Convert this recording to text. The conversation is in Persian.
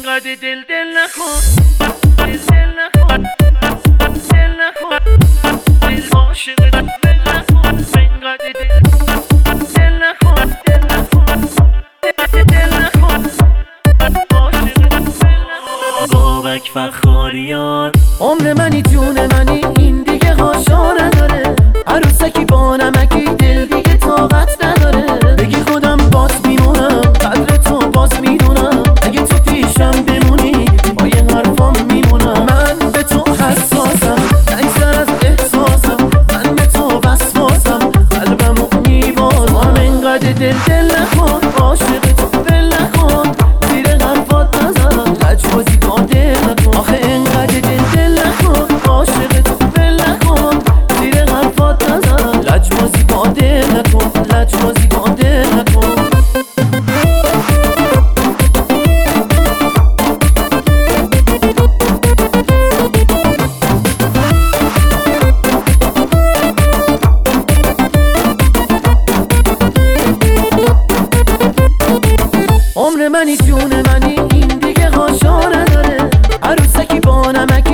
انقدر دل نکن، دل نکن، دل نکن، دل عاشق دل نکن، انقدر دل نکن، دل نکن، دل نکن، عاشق دل نکن. بابک فخاریان عمر منی جون منی، این دیگه هاشا نداره. عروسکی با نمکی، دل دیگه طاقت نداره. بگی خودم باز میمونم، قدر تو باز میدونم. اگه تو پیشم بمونی با یه حرفام میمونم. من به تو حساسم، نگذر از احساسم. من به تو وسواسم، قلبمو میبازم. انقدر دل نکن، عاشق تو ول نکن. زیر حرفات نزن، لجبازی با دل نکن. آخه انقدر دل نکن، عاشق تو ول نکن. زیر حرفات نزن، لجبازی با دل نکن، لجبازی با دل نکن. عمر منی جون منی، این دیگه هاشا نداره. عروسکی با نمکی،